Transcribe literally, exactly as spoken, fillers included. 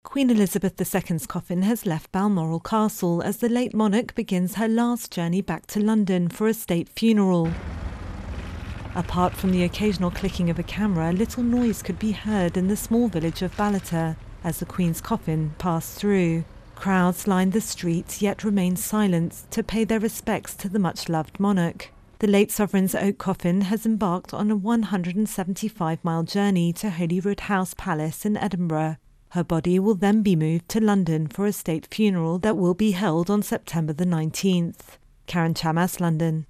Queen Elizabeth the Second's coffin has left Balmoral Castle as the late monarch begins her last journey back to London for a state funeral. Apart from the occasional clicking of a camera, little noise could be heard in the small village of Ballater as the Queen's coffin passed through. Crowds lined the streets yet remained silent to pay their respects to the much-loved monarch. The late sovereign's oak coffin has embarked on a one hundred seventy-five mile journey to Holyrood House Palace in Edinburgh. Her body will then be moved to London for a state funeral that will be held on September the nineteenth. Karen Chamas, London.